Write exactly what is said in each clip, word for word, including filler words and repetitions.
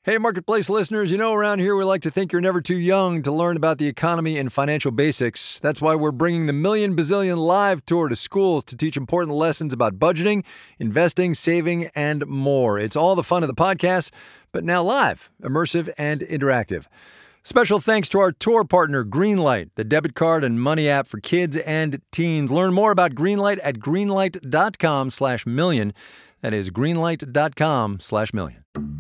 Hey, Marketplace listeners, you know around here we like to think you're never too young to learn about the economy and financial basics. That's why we're bringing the Million Bazillion Live Tour to schools to teach important lessons about budgeting, investing, saving, and more. It's all the fun of the podcast, but now live, immersive, and interactive. Special thanks to our tour partner, Greenlight, the debit card and money app for kids and teens. Learn more about Greenlight at greenlight.com slash million. That is greenlight.com slash million.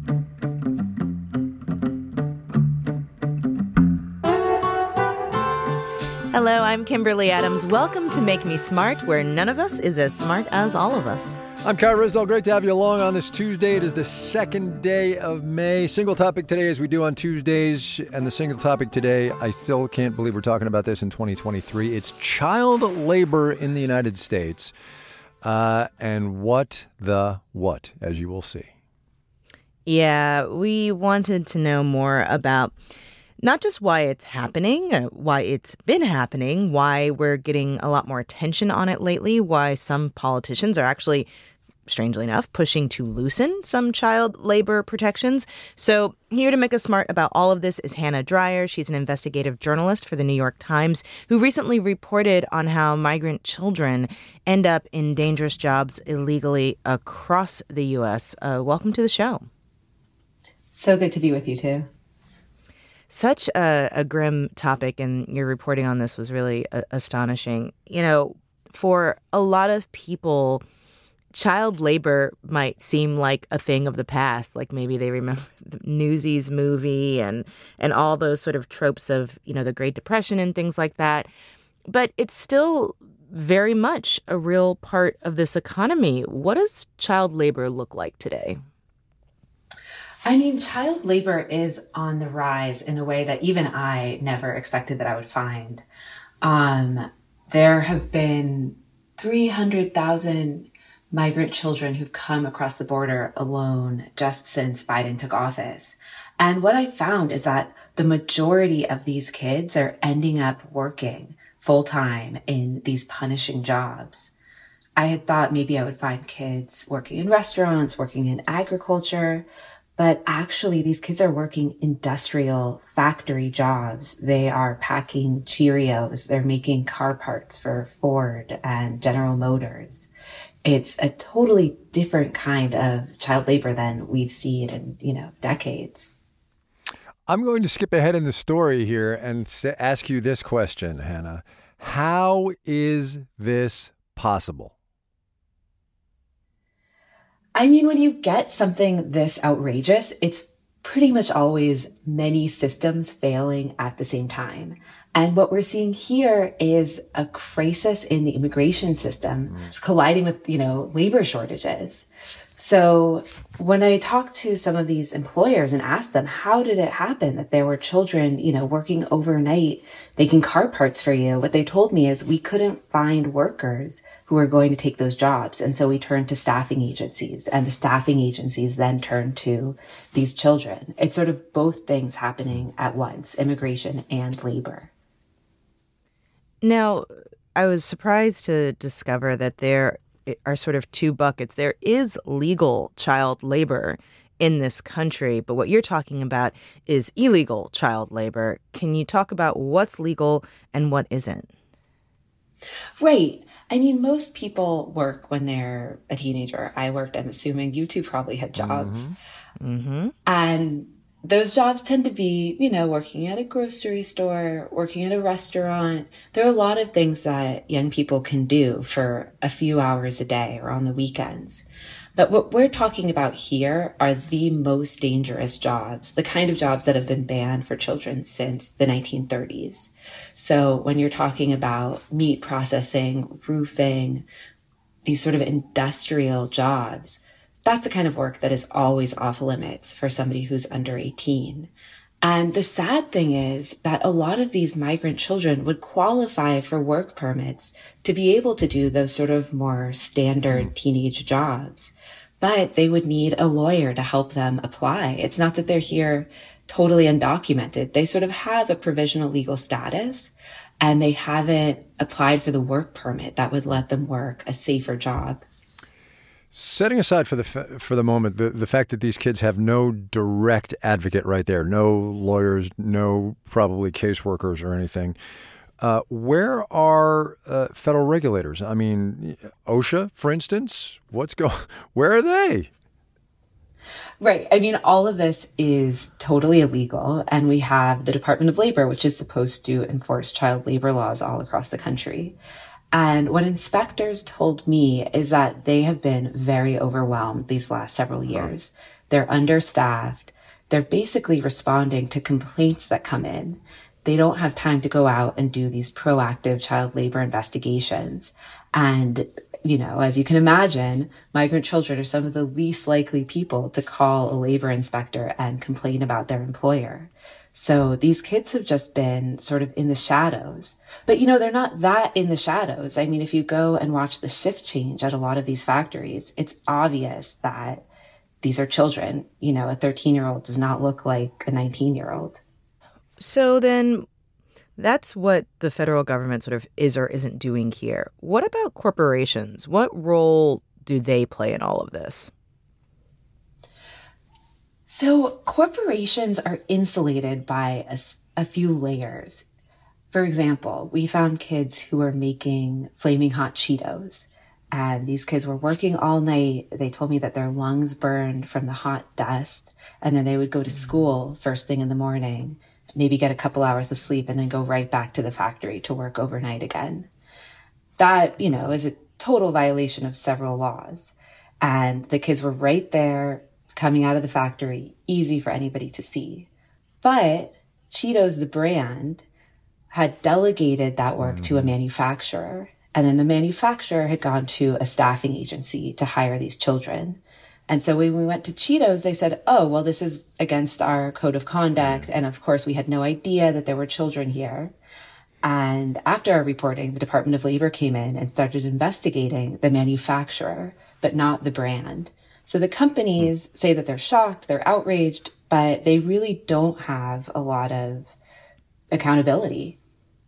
Hello, I'm Kimberly Adams. Welcome to Make Me Smart, where none of us is as smart as all of us. I'm Kyle Risdall. Great to have you along on this Tuesday. It is the second day of May. Single topic today, as we do on Tuesdays. And the single topic today, I still can't believe we're talking about this in twenty twenty-three. It's child labor in the United States. Uh, and what the what, as you will see. Yeah, we wanted to know more about not just why it's happening, uh, why it's been happening, why we're getting a lot more attention on it lately, why some politicians are actually, strangely enough, pushing to loosen some child labor protections. So here to make us smart about all of this is Hannah Dreier. She's an investigative journalist for the New York Times who recently reported on how migrant children end up in dangerous jobs illegally across the U S. Uh, welcome to the show. So good to be with you, too. Such a, a grim topic, and your reporting on this was really uh, astonishing. You know, for a lot of people, child labor might seem like a thing of the past. Like maybe they remember the Newsies movie and and all those sort of tropes of, you know, the Great Depression and things like that. But it's still very much a real part of this economy. What does child labor look like today? I mean, child labor is on the rise in a way that even I never expected that I would find. Um, there have been three hundred thousand migrant children who've come across the border alone just since Biden took office. And what I found is that the majority of these kids are ending up working full-time in these punishing jobs. I had thought maybe I would find kids working in restaurants, working in agriculture, but actually, these kids are working industrial factory jobs. They are packing Cheerios. They're making car parts for Ford and General Motors. It's a totally different kind of child labor than we've seen in, you know, decades. I'm going to skip ahead in the story here and ask you this question, Hannah. How is this possible? I mean, when you get something this outrageous, it's pretty much always many systems failing at the same time. And what we're seeing here is a crisis in the immigration system. It's colliding with, you know, labor shortages. So when I talk to some of these employers and ask them, how did it happen that there were children, you know, working overnight, making car parts for you? What they told me is we couldn't find workers who were going to take those jobs. And so we turned to staffing agencies, and the staffing agencies then turned to these children. It's sort of both things happening at once, immigration and labor. Now, I was surprised to discover that there are sort of two buckets. There is legal child labor in this country, but what you're talking about is illegal child labor. Can you talk about what's legal and what isn't? Right. I mean, most people work when they're a teenager. I worked, I'm assuming you two probably had jobs. Mm-hmm. Mm-hmm. And those jobs tend to be, you know, working at a grocery store, working at a restaurant. There are a lot of things that young people can do for a few hours a day or on the weekends. But what we're talking about here are the most dangerous jobs, the kind of jobs that have been banned for children since the nineteen thirties. So when you're talking about meat processing, roofing, these sort of industrial jobs, that's a kind of work that is always off limits for somebody who's under eighteen. And the sad thing is that a lot of these migrant children would qualify for work permits to be able to do those sort of more standard teenage jobs. But they would need a lawyer to help them apply. It's not that they're here totally undocumented. They sort of have a provisional legal status, and they haven't applied for the work permit that would let them work a safer job. Setting aside for the for the moment the, the fact that these kids have no direct advocate right there, no lawyers, no probably caseworkers or anything, uh, where are uh, federal regulators? I mean, OSHA, for instance, what's going? Where are they? Right. I mean, all of this is totally illegal. And we have the Department of Labor, which is supposed to enforce child labor laws all across the country. And what inspectors told me is that they have been very overwhelmed these last several years. They're understaffed. They're basically responding to complaints that come in. They don't have time to go out and do these proactive child labor investigations. And, you know, as you can imagine, migrant children are some of the least likely people to call a labor inspector and complain about their employer. So these kids have just been sort of in the shadows. But, you know, they're not that in the shadows. I mean, if you go and watch the shift change at a lot of these factories, it's obvious that these are children. You know, a thirteen-year-old does not look like a nineteen-year-old. So then that's what the federal government sort of is or isn't doing here. What about corporations? What role do they play in all of this? So corporations are insulated by a, a few layers. For example, we found kids who were making flaming hot Cheetos, and these kids were working all night. They told me that their lungs burned from the hot dust, and then they would go to school first thing in the morning, maybe get a couple hours of sleep, and then go right back to the factory to work overnight again. That, you know, is a total violation of several laws. And the kids were right there, coming out of the factory, easy for anybody to see. But Cheetos, the brand, had delegated that work mm. to a manufacturer. And then the manufacturer had gone to a staffing agency to hire these children. And so when we went to Cheetos, they said, oh, well, this is against our code of conduct. And of course, we had no idea that there were children here. And after our reporting, the Department of Labor came in and started investigating the manufacturer, but not the brand. So the companies say that they're shocked, they're outraged, but they really don't have a lot of accountability.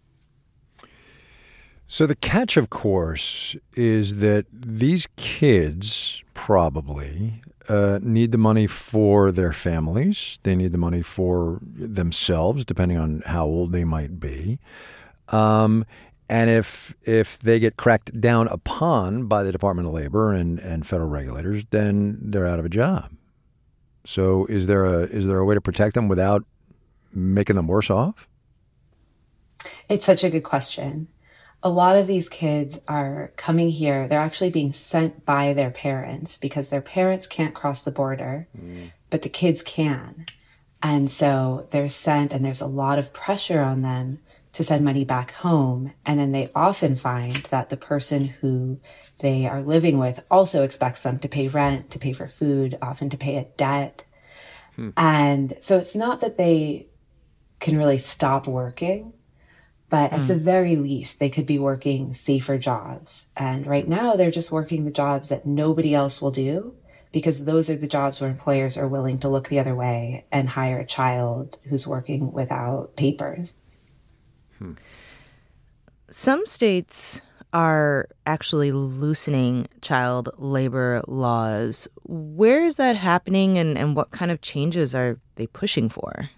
So the catch, of course, is that these kids probably uh, need the money for their families. They need the money for themselves, depending on how old they might be. Um, and if if they get cracked down upon by the Department of Labor and, and federal regulators, then they're out of a job. So is there a is there a way to protect them without making them worse off? It's such a good question. A lot of these kids are coming here. They're actually being sent by their parents because their parents can't cross the border, mm. but the kids can. And so they're sent, and there's a lot of pressure on them to send money back home. And then they often find that the person who they are living with also expects them to pay rent, to pay for food, often to pay a debt. Hmm. And so it's not that they can really stop working, but at mm. the very least, they could be working safer jobs. And right now, they're just working the jobs that nobody else will do, because those are the jobs where employers are willing to look the other way and hire a child who's working without papers. Hmm. Some states are actually loosening child labor laws. Where is that happening, and, and what kind of changes are they pushing for?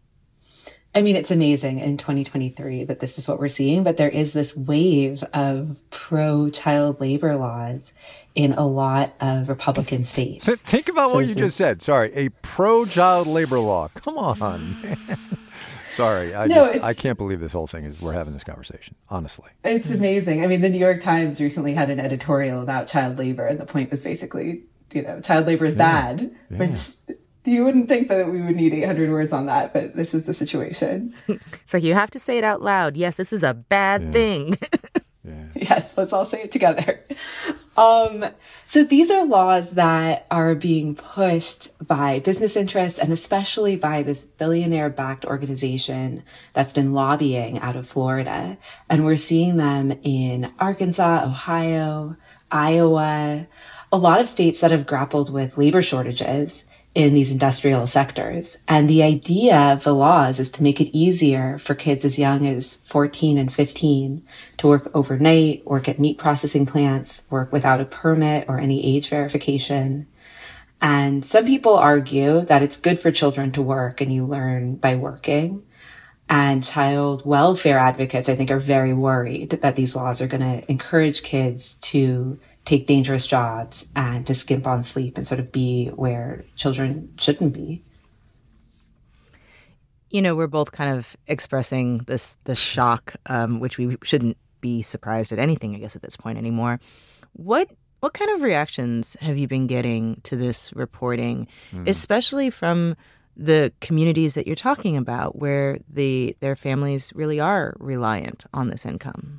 I mean, it's amazing in twenty twenty-three that this is what we're seeing, but there is this wave of pro-child labor laws in a lot of Republican states. Think about so what you just said. Sorry, a pro-child labor law. Come on, man. Sorry, I no, just, I can't believe this whole thing is we're having this conversation, honestly. It's amazing. I mean, the New York Times recently had an editorial about child labor, and the point was basically, you know, child labor is yeah. bad, yeah. which you wouldn't think that we would need eight hundred words on that, but this is the situation. It's like you have to say it out loud. Yes, this is a bad yeah. thing. yeah. Yes, let's all say it together. Um, so these are laws that are being pushed by business interests, and especially by this billionaire-backed organization that's been lobbying out of Florida. And we're seeing them in Arkansas, Ohio, Iowa, a lot of states that have grappled with labor shortages. in these industrial sectors. And the idea of the laws is to make it easier for kids as young as fourteen and fifteen to work overnight, work at meat processing plants, work without a permit or any age verification. And some people argue that it's good for children to work and you learn by working. And child welfare advocates, I think, are very worried that these laws are going to encourage kids to take dangerous jobs and to skimp on sleep and sort of be where children shouldn't be. You know, we're both kind of expressing this this shock, um, which we shouldn't be surprised at anything, I guess, at this point anymore. What what kind of reactions have you been getting to this reporting, mm. especially from the communities that you're talking about, where the their families really are reliant on this income?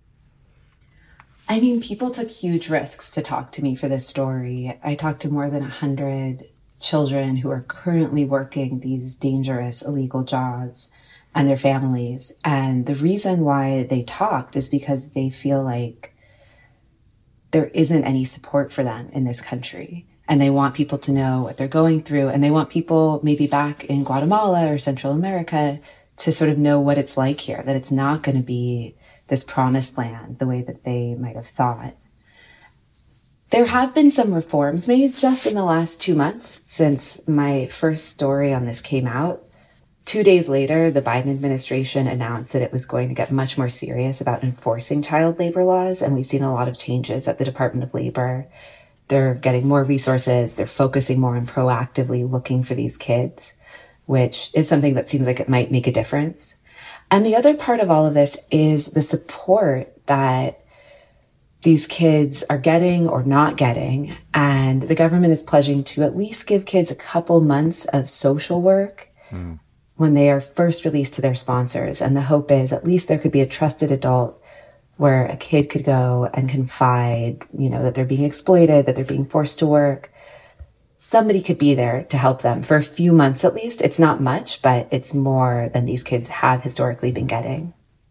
I mean, people took huge risks to talk to me for this story. I talked to more than one hundred children who are currently working these dangerous illegal jobs and their families. And the reason why they talked is because they feel like there isn't any support for them in this country. And they want people to know what they're going through. And they want people maybe back in Guatemala or Central America to sort of know what it's like here, that it's not going to be this promised land the way that they might have thought. There have been some reforms made just in the last two months since my first story on this came out. Two days later, the Biden administration announced that it was going to get much more serious about enforcing child labor laws. And we've seen a lot of changes at the Department of Labor. They're getting more resources. They're focusing more on proactively looking for these kids, which is something that seems like it might make a difference. And the other part of all of this is the support that these kids are getting or not getting. And the government is pledging to at least give kids a couple months of social work mm. when they are first released to their sponsors. And the hope is at least there could be a trusted adult where a kid could go and confide, you know, that they're being exploited, that they're being forced to work. Somebody could be there to help them for a few months at least. It's not much, but it's more than these kids have historically been getting.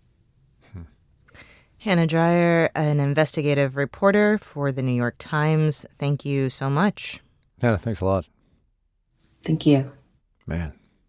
Hannah Dreier, an investigative reporter for the New York Times. Thank you so much. Hannah, thanks a lot. Thank you. Man.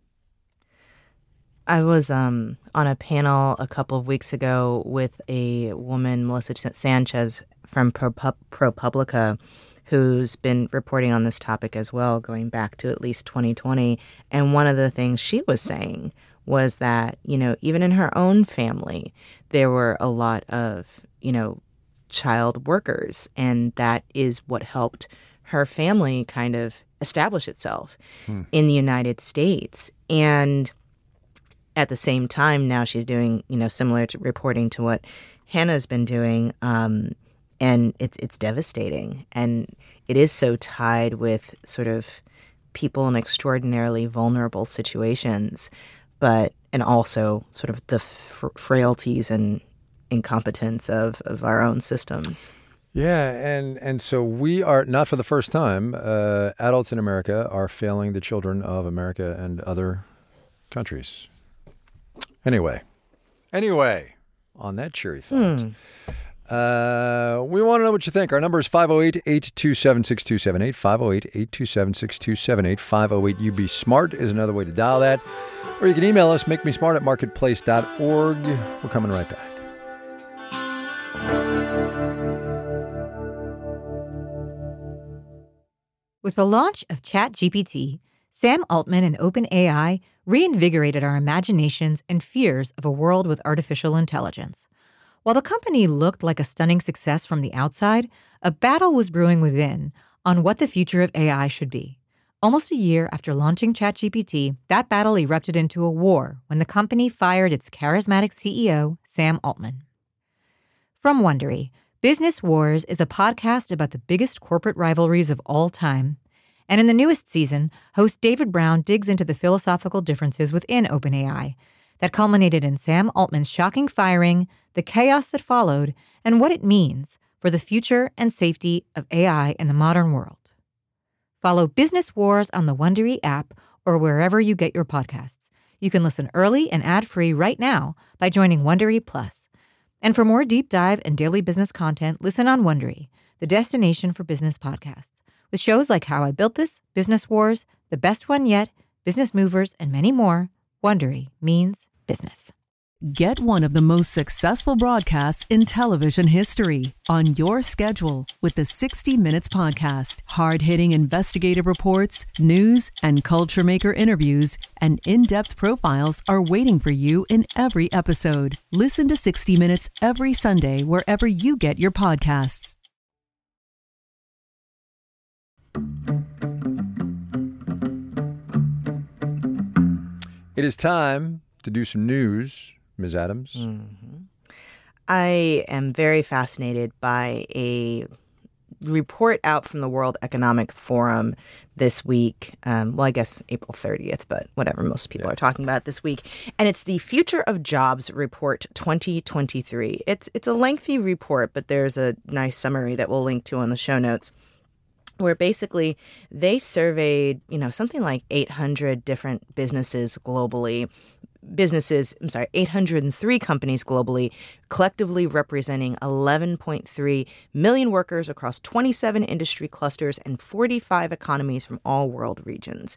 I was um, on a panel a couple of weeks ago with a woman, Melissa Sanchez from ProPublica, who's been reporting on this topic as well, going back to at least twenty twenty. And one of the things she was saying was that, you know, even in her own family, there were a lot of, you know, child workers. And that is what helped her family kind of establish itself hmm. in the United States. And at the same time, now she's doing, you know, similar to reporting to what Hannah's been doing. Um, and it's it's devastating. And it is so tied with sort of people in extraordinarily vulnerable situations, but and also sort of the f- frailties and incompetence of, of our own systems. Yeah, and, and so we are, not for the first time, uh, adults in America are failing the children of America and other countries. Anyway, anyway, on that cheery thought, hmm. uh, we want to know what you think. Our number is five oh eight, eight two seven, six two seven eight, five oh eight, eight two seven, six two seven eight. five oh eight U B SMART is another way to dial that. Or you can email us, make me smart at marketplace dot org. We're coming right back. With the launch of ChatGPT, Sam Altman and OpenAI reinvigorated our imaginations and fears of a world with artificial intelligence. While the company looked like a stunning success from the outside, a battle was brewing within on what the future of A I should be. Almost a year after launching ChatGPT, that battle erupted into a war when the company fired its charismatic C E O, Sam Altman. From Wondery, Business Wars is a podcast about the biggest corporate rivalries of all time. And in the newest season, host David Brown digs into the philosophical differences within OpenAI that culminated in Sam Altman's shocking firing, the chaos that followed, and what it means for the future and safety of A I in the modern world. Follow Business Wars on the Wondery app or wherever you get your podcasts. You can listen early and ad-free right now by joining Wondery Plus. And for more deep dive and daily business content, listen on Wondery, the destination for business podcasts, with shows like How I Built This, Business Wars, The Best One Yet, Business Movers, and many more, Wondery means business. Get one of the most successful broadcasts in television history on your schedule with the sixty minutes Podcast. Hard-hitting investigative reports, news, and culture maker interviews, and in-depth profiles are waiting for you in every episode. Listen to sixty minutes every Sunday wherever you get your podcasts. It is time to do some news. Miz Adams? Mm-hmm. I am very fascinated by a report out from the World Economic Forum this week. Um, well, I guess April thirtieth, but whatever, most people yeah. are talking about this week. And it's the Future of Jobs Report twenty twenty-three. It's, it's a lengthy report, but there's a nice summary that we'll link to on the show notes, where basically they surveyed, you know, something like eight hundred different businesses globally. Businesses, I'm sorry, eight hundred three companies globally, collectively representing eleven point three million workers across twenty-seven industry clusters and forty-five economies from all world regions.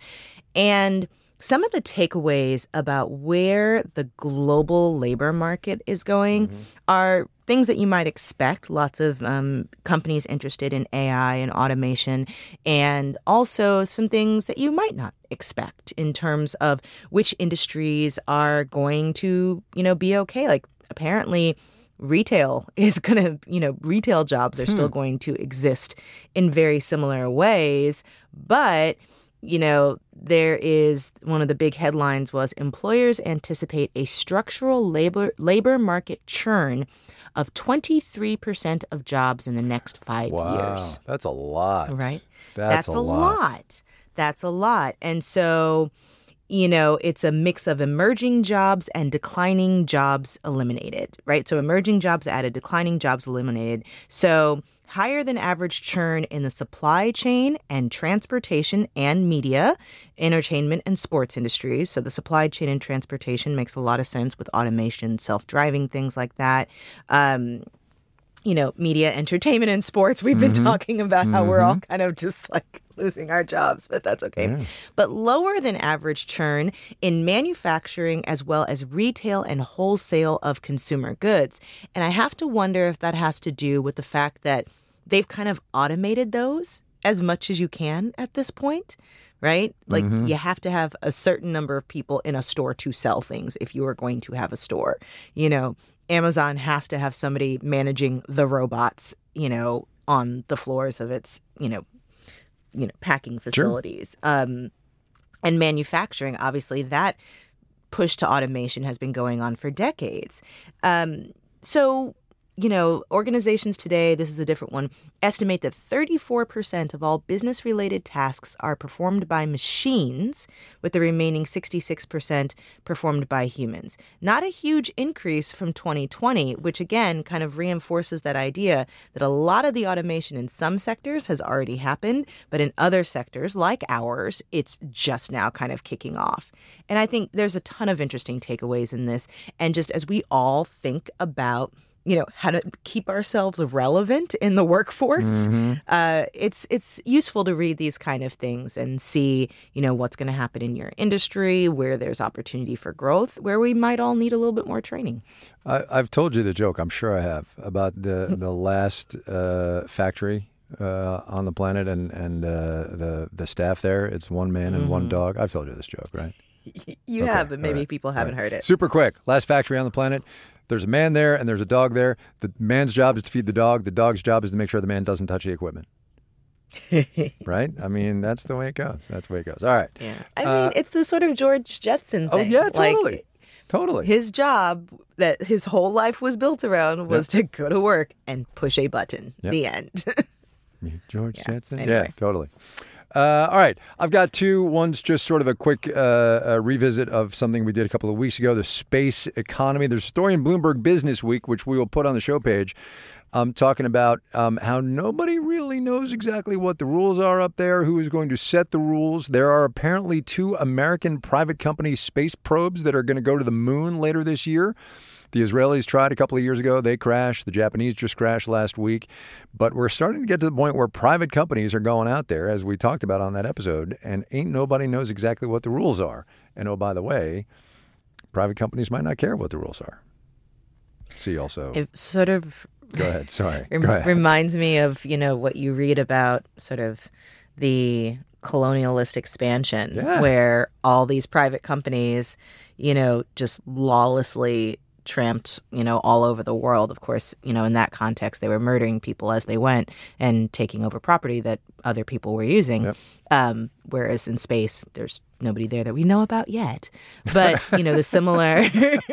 And some of the takeaways about where the global labor market is going mm-hmm. are things that you might expect. Lots of um, companies interested in A I and automation, and also some things that you might not expect in terms of which industries are going to, you know, be okay. Like apparently retail is going to, you know, retail jobs are hmm. still going to exist in very similar ways. But, you know, there is one of the big headlines was employers anticipate a structural labor labor market churn of twenty-three percent of jobs in the next five wow, years. That's a lot. Right? That's, That's a, a lot. lot. That's a lot. And so, you know, it's a mix of emerging jobs and declining jobs eliminated, right? So emerging jobs added, declining jobs eliminated. So higher than average churn in the supply chain and transportation and media, entertainment and sports industries. So the supply chain and transportation makes a lot of sense with automation, self-driving, things like that. Um, you know, media, entertainment, and sports. We've been mm-hmm. talking about how mm-hmm. we're all kind of just like losing our jobs, but that's okay. Yeah. But lower than average churn in manufacturing as well as retail and wholesale of consumer goods. And I have to wonder if that has to do with the fact that they've kind of automated those as much as you can at this point, right? Like mm-hmm. you have to have a certain number of people in a store to sell things if you are going to have a store. You know, Amazon has to have somebody managing the robots, you know, on the floors of its, you know, you know, packing facilities. Sure. Um, and manufacturing, obviously, that push to automation has been going on for decades. Um, so, you know, organizations today, this is a different one, estimate that thirty-four percent of all business-related tasks are performed by machines, with the remaining sixty-six percent performed by humans. Not a huge increase from twenty twenty, which again kind of reinforces that idea that a lot of the automation in some sectors has already happened, but in other sectors, like ours, it's just now kind of kicking off. And I think there's a ton of interesting takeaways in this. And just as we all think about, you know, how to keep ourselves relevant in the workforce. Mm-hmm. Uh, it's it's useful to read these kind of things and see, you know, what's going to happen in your industry, where there's opportunity for growth, where we might all need a little bit more training. I, I've told you the joke, I'm sure I have, about the, the last uh, factory uh, on the planet and, and uh, the, the staff there. It's one man and mm-hmm. one dog. I've told you this joke, right? You okay. have, but maybe right. people haven't right. heard it. Super quick. Last factory on the planet. There's a man there and there's a dog there. The man's job is to feed the dog. The dog's job is to make sure the man doesn't touch the equipment. Right? I mean, that's the way it goes. That's the way it goes. All right. Yeah. I uh, mean, it's the sort of George Jetson thing. Oh, yeah, totally. Like, totally. His job that his whole life was built around was yep. to go to work and push a button. Yep. The end. George yeah, Jetson? Anyway. Yeah, totally. Uh, all right. I've got two. One's just sort of a quick uh, a revisit of something we did a couple of weeks ago, the space economy. There's a story in Bloomberg Business Week, which we will put on the show page, um, talking about um, how nobody really knows exactly what the rules are up there, who is going to set the rules. There are apparently two American private company space probes that are going to go to the moon later this year. The Israelis tried a couple of years ago. They crashed. The Japanese just crashed last week. But we're starting to get to the point where private companies are going out there, as we talked about on that episode, and ain't nobody knows exactly what the rules are. And oh, by the way, private companies might not care what the rules are. See also. It sort of... Go ahead. Sorry. Rem- Go ahead. Reminds me of, you know, what you read about sort of the colonialist expansion, Yeah. where all these private companies, you know, just lawlessly tramped, you know, all over the world. Of course, you know, in that context, they were murdering people as they went and taking over property that other people were using. Yep. Um, whereas in space, there's nobody there that we know about yet. But, you know, the similar...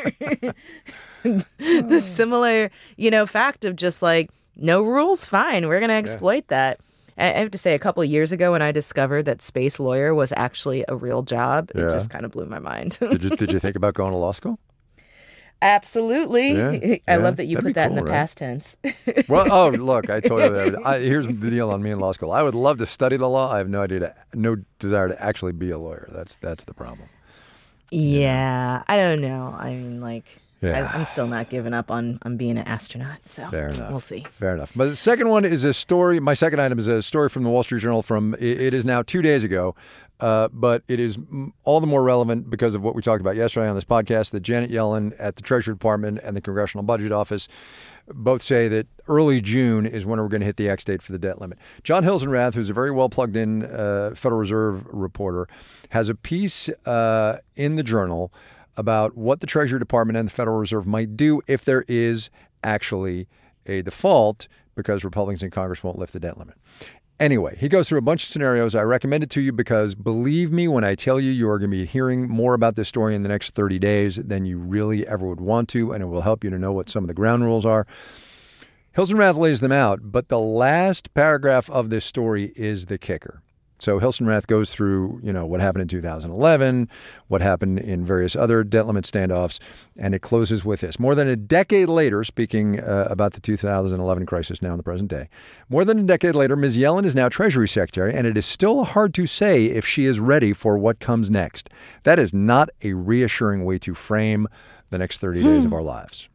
the similar, you know, fact of just like, no rules, fine, we're going to exploit yeah. that. I have to say, a couple of years ago when I discovered that space lawyer was actually a real job, yeah. it just kind of blew my mind. did you Did you think about going to law school? Absolutely. Yeah, I yeah. love that you That'd put that cool, in the right? past tense. Well, oh, look, I told you that. I, here's the deal on me in law school. I would love to study the law. I have no idea, to, no desire to actually be a lawyer. That's that's the problem. Yeah, I don't know. I mean, like... Yeah. I, I'm still not giving up on, on being an astronaut, so Fair enough. we'll see. Fair enough. But the second one is a story. My second item is a story from the Wall Street Journal from, it, it is now two days ago, uh, but it is all the more relevant because of what we talked about yesterday on this podcast, that Janet Yellen at the Treasury Department and the Congressional Budget Office both say that early June is when we're going to hit the X date for the debt limit. John Hilsenrath, who's a very well plugged in uh, Federal Reserve reporter, has a piece uh, in the Journal about what the Treasury Department and the Federal Reserve might do if there is actually a default because Republicans in Congress won't lift the debt limit. Anyway, he goes through a bunch of scenarios. I recommend it to you because, believe me when I tell you, you are going to be hearing more about this story in the next thirty days than you really ever would want to, and it will help you to know what some of the ground rules are. Hilsenrath lays them out, but the last paragraph of this story is the kicker. So Hilsenrath goes through, you know, what happened in two thousand eleven, what happened in various other debt limit standoffs, and it closes with this. More than a decade later, speaking uh, about the two thousand eleven crisis now in the present day, more than a decade later, Miz Yellen is now Treasury Secretary, and it is still hard to say if she is ready for what comes next. That is not a reassuring way to frame the next thirty hmm. days of our lives.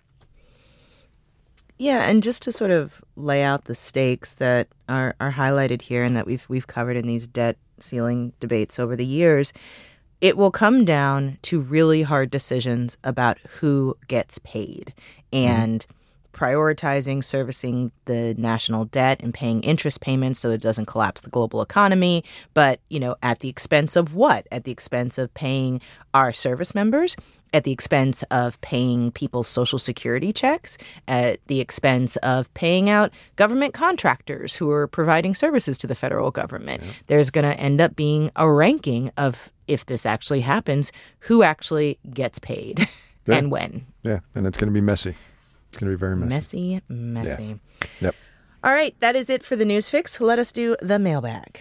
Yeah, and just to sort of lay out the stakes that are, are highlighted here and that we've we've covered in these debt ceiling debates over the years, it will come down to really hard decisions about who gets paid and mm-hmm. prioritizing servicing the national debt and paying interest payments so it doesn't collapse the global economy. But, you know, at the expense of what? At the expense of paying our service members, at the expense of paying people's Social Security checks, at the expense of paying out government contractors who are providing services to the federal government. Yeah. There's going to end up being a ranking of, if this actually happens, who actually gets paid yeah. and when. Yeah, and it's going to be messy. It's going to be very messy. Messy, messy. Yeah. Yep. All right, that is it for the News Fix. Let us do the mailbag.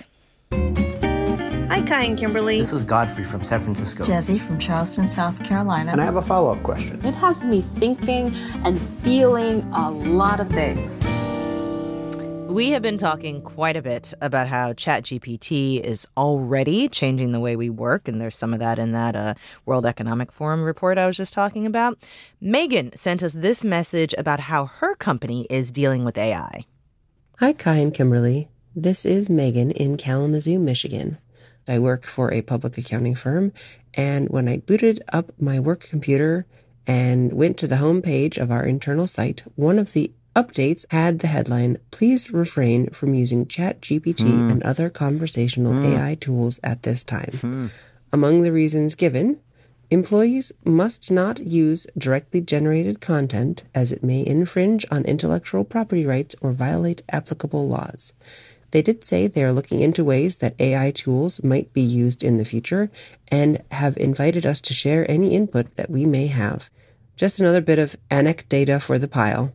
Hi, Kai and Kimberly. This is Godfrey from San Francisco. Jesse from Charleston, South Carolina. And I have a follow-up question. It has me thinking and feeling a lot of things. We have been talking quite a bit about how ChatGPT is already changing the way we work, and there's some of that in that uh, World Economic Forum report I was just talking about. Megan sent us this message about how her company is dealing with A I. Hi, Kai and Kimberly. This is Megan in Kalamazoo, Michigan. I work for a public accounting firm, and when I booted up my work computer and went to the home page of our internal site, one of the updates had the headline, "Please refrain from using ChatGPT mm. and other conversational mm. A I tools at this time." Mm. Among the reasons given, employees must not use directly generated content as it may infringe on intellectual property rights or violate applicable laws. They did say they are looking into ways that A I tools might be used in the future and have invited us to share any input that we may have. Just another bit of anecdata for the pile.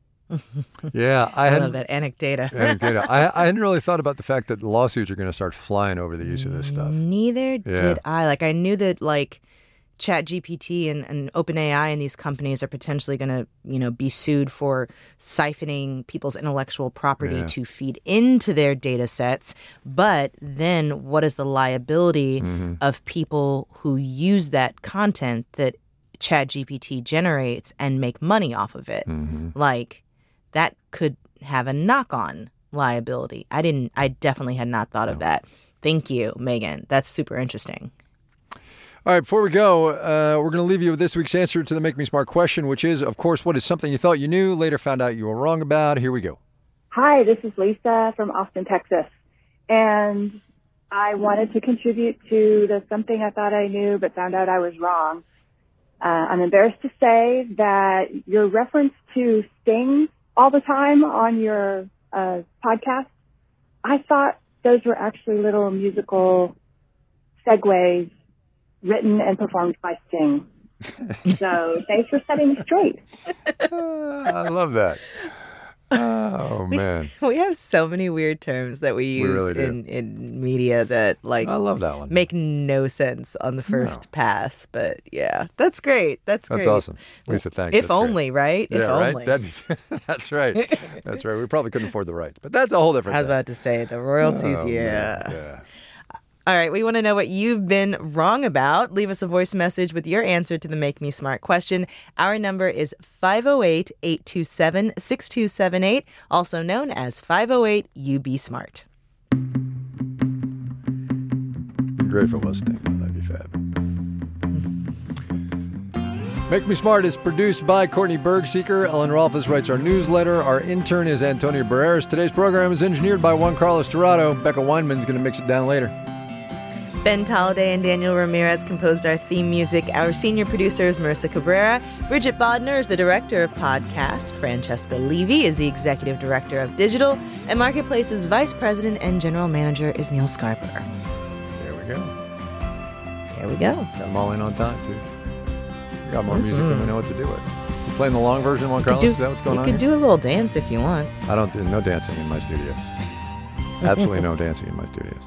Yeah, I, I had, love that anecdata. anecdata. I, I hadn't really thought about the fact that lawsuits are going to start flying over the use of this stuff. Neither yeah. did I. Like, I knew that, like, ChatGPT and, and OpenAI and these companies are potentially going to, you know, be sued for siphoning people's intellectual property yeah. to feed into their data sets. But then what is the liability mm-hmm. of people who use that content that ChatGPT generates and make money off of it. Mm-hmm. Like, that could have a knock-on liability. I didn't, I definitely had not thought no. of that. Thank you, Megan. That's super interesting. All right, before we go, uh, we're going to leave you with this week's answer to the Make Me Smart question, which is, of course, what is something you thought you knew, later found out you were wrong about? Here we go. Hi, this is Lisa from Austin, Texas. And I wanted to contribute to the something I thought I knew but found out I was wrong. Uh, I'm embarrassed to say that your reference to Sting all the time on your uh, podcast, I thought those were actually little musical segues written and performed by Sting. So thanks for setting me straight. I love that. Oh, man. We, we have so many weird terms that we use we really in, in media that, like, I love that one. Make no sense on the first no. pass. But, yeah, that's great. That's great. That's awesome. Lisa, thanks. If that's only, great. right? Yeah, if right? only. That, that's right. That's right. We probably couldn't afford the right. But that's a whole different I was thing. about to say, the royalties, oh, yeah. Man. Yeah. All right, we want to know what you've been wrong about. Leave us a voice message with your answer to the Make Me Smart question. Our number is five oh eight, eight two seven, six two seven eight, also known as five oh eight U B Smart. Great if it was Sting. That'd be fab. Make Me Smart is produced by Courtney Bergseeker. Ellen Rolfes writes our newsletter. Our intern is Antonio Barreras. Today's program is engineered by Juan Carlos Dorado. Becca Weinman's going to mix it down later. Ben Tolliday and Daniel Ramirez composed our theme music. Our senior producer is Marissa Cabrera. Bridget Bodner is the director of podcast. Francesca Levy is the executive director of digital. And Marketplace's vice president and general manager is Neil Scarper. There we go. There we go. Got them all in on time, too. We got more music mm-hmm. than we know what to do with. You playing the long version, Juan Carlos? Do, is that what's going you on You could here? do a little dance if you want. I don't do no dancing in my studios. Absolutely no dancing in my studios.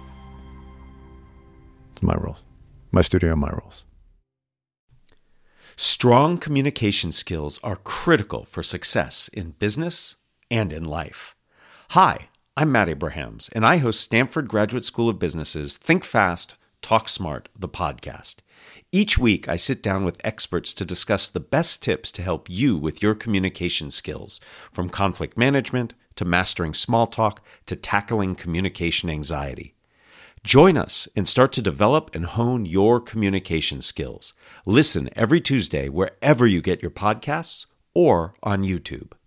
It's my rules. My studio, my rules. Strong communication skills are critical for success in business and in life. Hi, I'm Matt Abrahams, and I host Stanford Graduate School of Business's Think Fast, Talk Smart, the podcast. Each week, I sit down with experts to discuss the best tips to help you with your communication skills, from conflict management to mastering small talk to tackling communication anxiety. Join us and start to develop and hone your communication skills. Listen every Tuesday wherever you get your podcasts or on YouTube.